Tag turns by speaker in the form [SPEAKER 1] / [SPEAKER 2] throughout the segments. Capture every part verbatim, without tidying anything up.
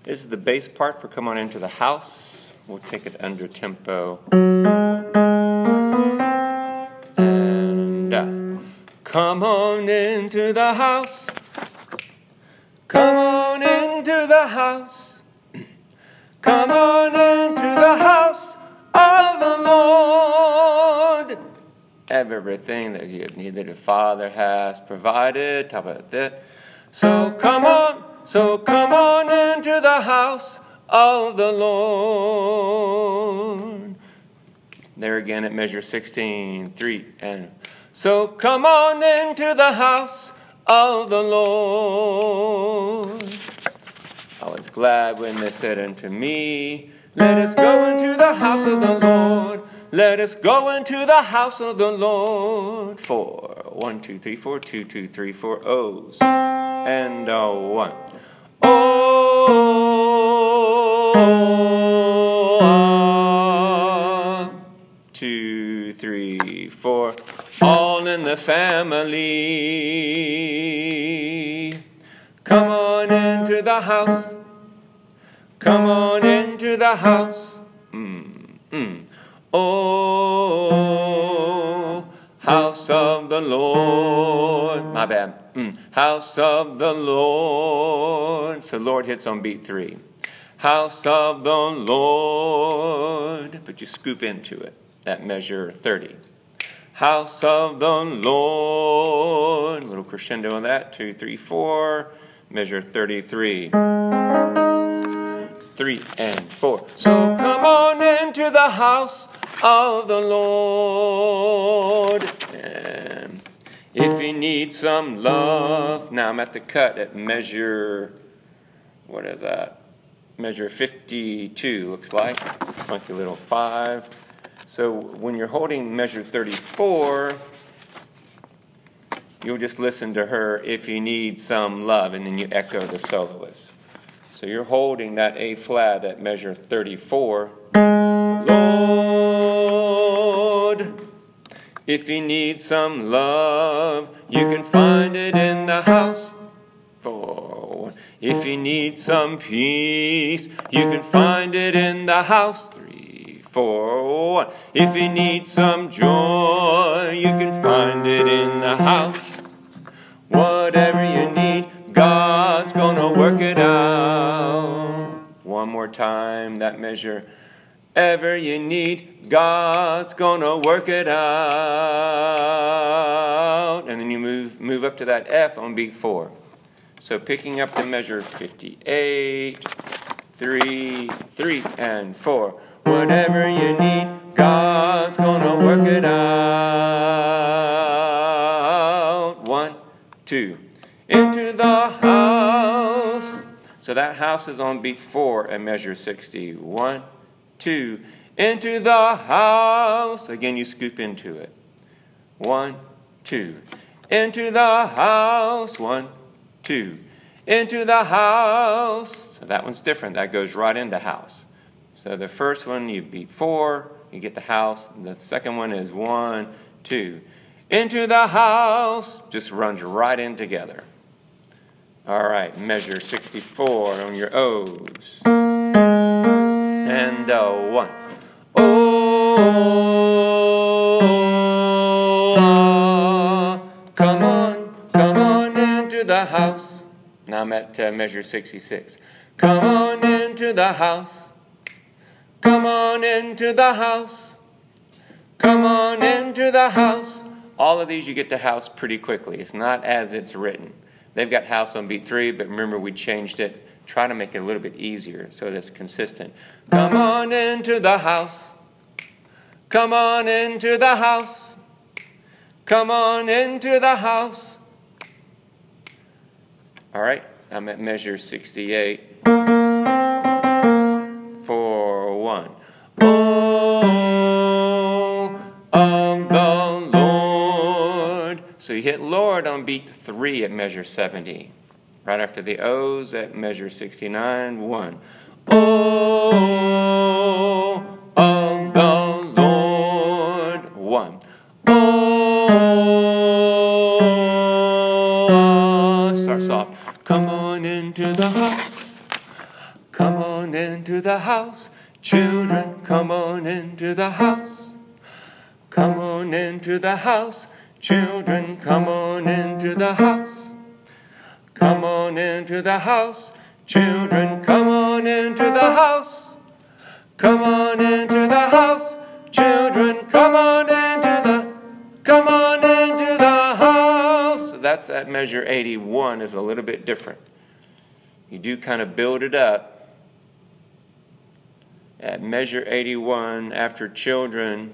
[SPEAKER 1] This is the bass part for Come On Into the House. We'll take it under tempo. And uh, come on into the house. Come on into the house. Come on into the house of the Lord. Everything that you need that the Father has provided. Top of that. So come on, so come on into the house of the Lord. There again at measure sixteen, three, and so come on into the house of the Lord. I was glad when they said unto me, let us go into the house of the Lord. Let us go into the house of the Lord. Four, one, two, three, four, two, two, three, four O's. And a one. Oh, two, three, four. All in the family. Come on into the house. Come on into the house. Mm, mm. Oh, house of the Lord. My bad. Mm. House of the Lord. So Lord hits on beat three. House of the Lord. But you scoop into it. That measure thirty. House of the Lord. Little crescendo on that. Two, three, four. Measure thirty-three. Three and four. So come on into the house of the Lord. And if you need some love. Now I'm at the cut at measure, what is that? Measure fifty-two looks like. Funky little five. So when you're holding measure thirty-four, you'll just listen to her, if you need some love, and then you echo the soloist. So you're holding that A flat at measure thirty-four. Lord, if you need some love, you can find it in the house. Four. If you need some peace, you can find it in the house. Three, four. If you need some joy, you can find it in the house. Whatever you need, God's gonna work it out. One more time, that measure. Ever you need, God's gonna work it out. And then you move move up to that F on beat four. So picking up the measure fifty-eight, three, three, and four. Whatever you need, God's gonna work it out. One, two. Into the house. So that house is on beat four at measure sixty. One, two. Into the house. Again, you scoop into it. One, two. Into the house. One, two. Into the house. So that one's different. That goes right into house. So the first one, you beat four. You get the house. The second one is one, two. Into the house. Just runs right in together. All right, measure sixty-four on your O's. And uh, one. Oh, come on, come on into the house. Now I'm at uh, measure sixty-six. Come on into the house. Come on into the house. Come on into the house. All of these you get to house pretty quickly. It's not as it's written. They've got house on beat three, but remember we changed it. Try to make it a little bit easier so that it's consistent. Come on into the house. Come on into the house. Come on into the house. All right, I'm at measure sixty-eight. Four, one. Oh, of the Lord. So you hit Lord on beat three at measure seventy. Right after the O's at measure sixty-nine, one. Oh, of the Lord, one. Oh, start soft. Come on into the house. Come on into the house. Children, come on into the house. Come on into the house. Children, come on into the house. Come on into the house. Children, come on into the house. Come on into the house. Children, come on into the, come on into the house. That's at measure eighty-one is a little bit different. You do kind of build it up. At measure eighty-one, after children,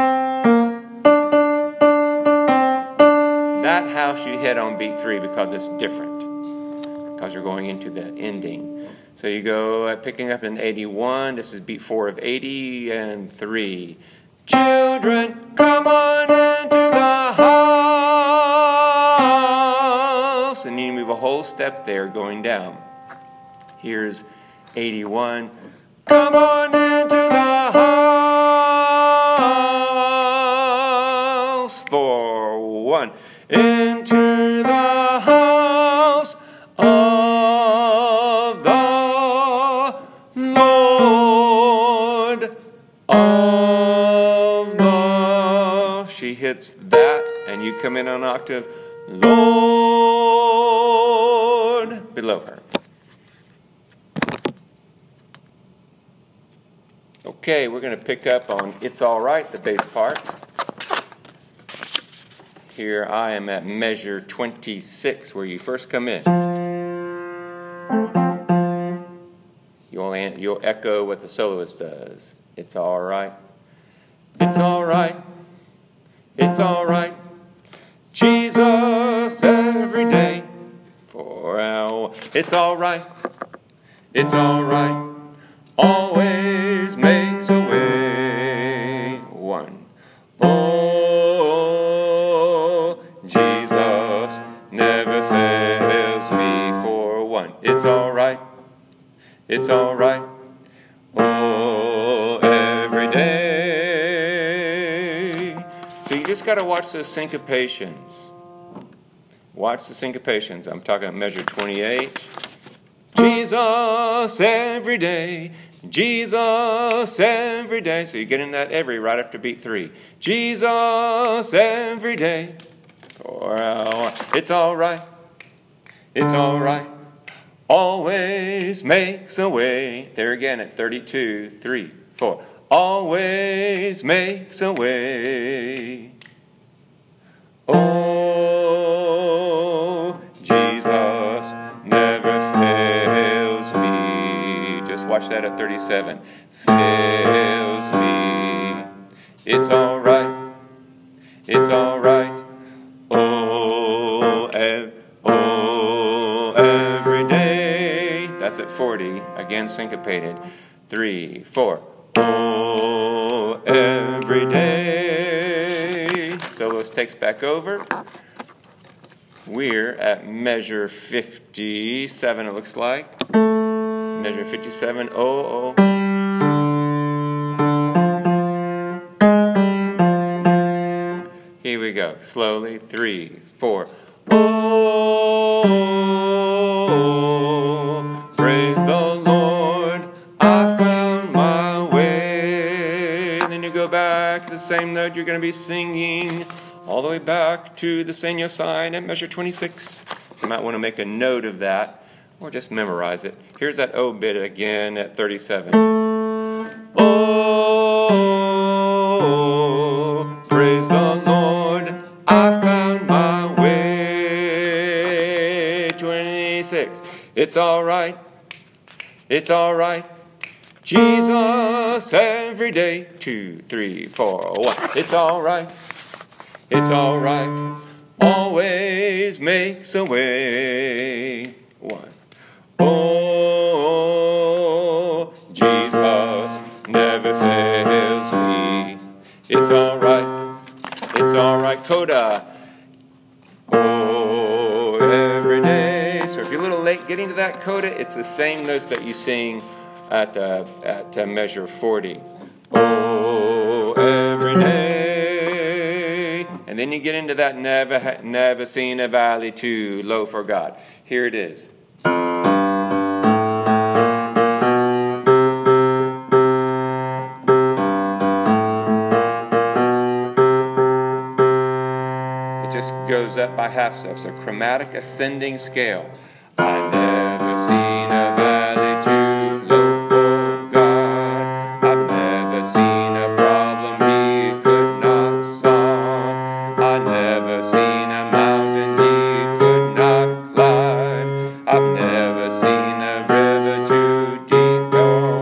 [SPEAKER 1] that house you hit on beat three because it's different. Because you're going into the ending. So you go at picking up in eighty-one. This is beat four of eighty and three. Children, come on into the house. And you move a whole step there going down. Here's eighty-one. Come on into the house. For one. Into the house of the Lord of the. She hits that, and you come in on an octave. Lord below her. Okay, we're going to pick up on It's All Right, the bass part. Here I am at measure twenty-six, where you first come in. You'll, you'll echo what the soloist does. It's all right. It's all right. It's all right. Jesus every day for our. It's all right. It's all right. Always makes a way. One. Oh, Jesus never fails me for one. It's all right. It's all right. Oh, every day. So you just got to watch those syncopations. Watch the syncopations. I'm talking about measure twenty-eight. Jesus every day. Jesus every day. So you get in that every right after beat three. Jesus every day. For our. It's all right. It's all right. Always makes a way. There again at thirty-two, three, four. Always makes a way. Oh, Jesus never fails me. Just watch that at thirty-seven. Fails me. It's all right. It's all right. Oh, ev- oh, every day. That's at forty. Again syncopated. Three, four. Oh, every day. Soloist takes back over. We're at measure fifty-seven, it looks like. Measure fifty-seven. Oh, oh. Here we go. Slowly. Three, four. Oh, praise the Lord. I found my way. And then you go back to the same note you're going to be singing. All the way back to the Senor sign at measure twenty-six. So you might want to make a note of that. Or just memorize it. Here's that O bit again at thirty-seven. Oh, praise the Lord, I found my way. twenty-six. It's all right. It's all right. Jesus every day. Two, three, four, one. It's all right. It's all right. Always makes a way. One. Oh, Jesus never fails me. It's all right. It's all right. Coda. Oh, every day. So if you're a little late getting to that coda, it's the same notes that you sing at uh, at uh, measure forty. Oh, every day. And then you get into that never, never seen a valley too low for God. Here it is. goes up by half steps, a chromatic ascending scale. I never seen a valley too low for God. I've never seen a problem He could not solve. I never seen a mountain He could not climb. I've never seen a river too deep or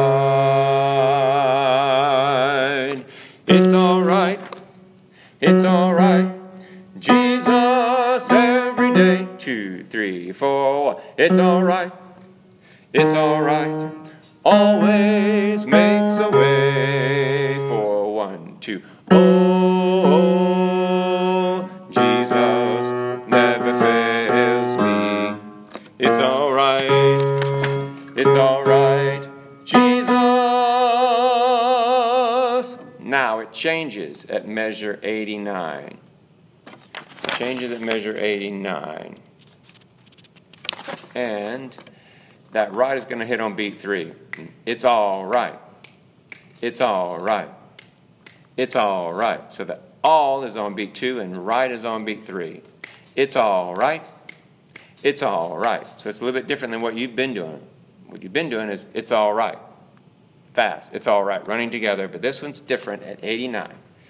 [SPEAKER 1] wide. It's all right. It's all right. Jesus every day. Two, three, four. It's all right. It's all right. Always makes a way for one, two. Oh, Jesus never fails me. It's all right. It's all right. Jesus. Now it changes at measure eighty-nine. Changes at measure eighty-nine. And that right is going to hit on beat three. It's all right. It's all right. It's all right. So the all is on beat two and right is on beat three. It's all right. It's all right. So it's a little bit different than what you've been doing. What you've been doing is it's all right. Fast. It's all right. Running together. But this one's different at eighty-nine.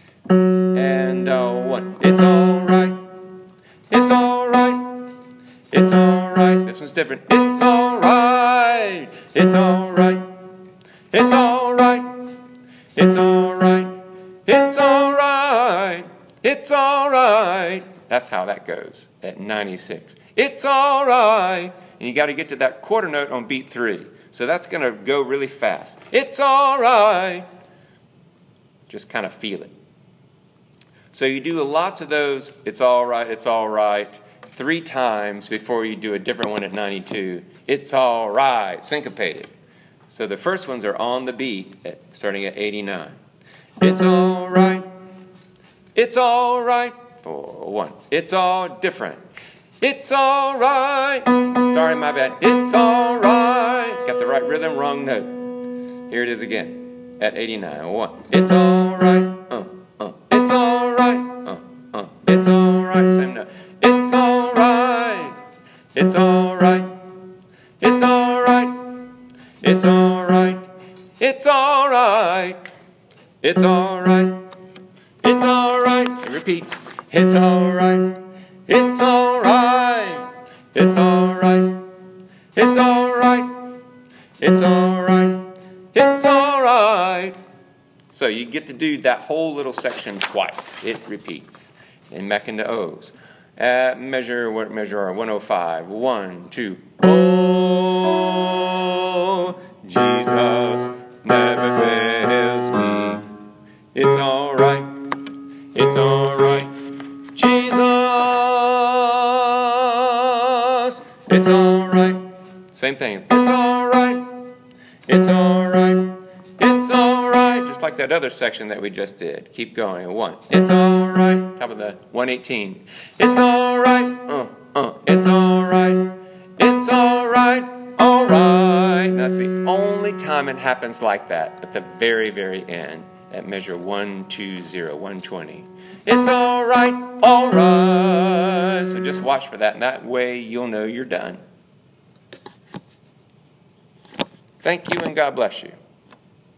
[SPEAKER 1] And uh, one. It's all right. It's all right. It's all right. This one's different. It's all right. It's all right. It's all right. It's all right. It's all right. It's all right. That's how that goes at ninety-six. It's all right. And you got to get to that quarter note on beat three. So that's going to go really fast. It's all right. Just kind of feel it. So you do lots of those, it's all right, it's all right, three times before you do a different one at ninety-two. It's all right, syncopated. So the first ones are on the beat, at, starting at eighty-nine. It's all right. It's all right. Four, one. It's all different. It's all right. Sorry, my bad. It's all right. Got the right rhythm, wrong note. Here it is again at eighty-nine. One. It's all right. Uh, uh. It's all right. Uh, uh. It's all right. Same note. It's all right. It's all right. It's all right. It's all right. It's all right. It's all right. It's all right. It repeats. It's all right. It's all right. It's all right. It's all right. It's all right. It's all right. So you get to do that whole little section twice. It repeats. And back into O's. At measure, what measure are one oh five. One, two. Oh, Jesus never fails me. It's all right. It's all right. Jesus. It's all right. Same thing. It's all right. It's all right. It's all right. Just like that other section that we just did. Keep going. One. It's all right. Top of the one eighteen. It's all right. Uh, uh. It's all right. It's all right. All right. That's the only time it happens like that, at the very, very end, at measure one two zero, one twenty. It's all right. All right. So just watch for that, and that way you'll know you're done. Thank you, and God bless you.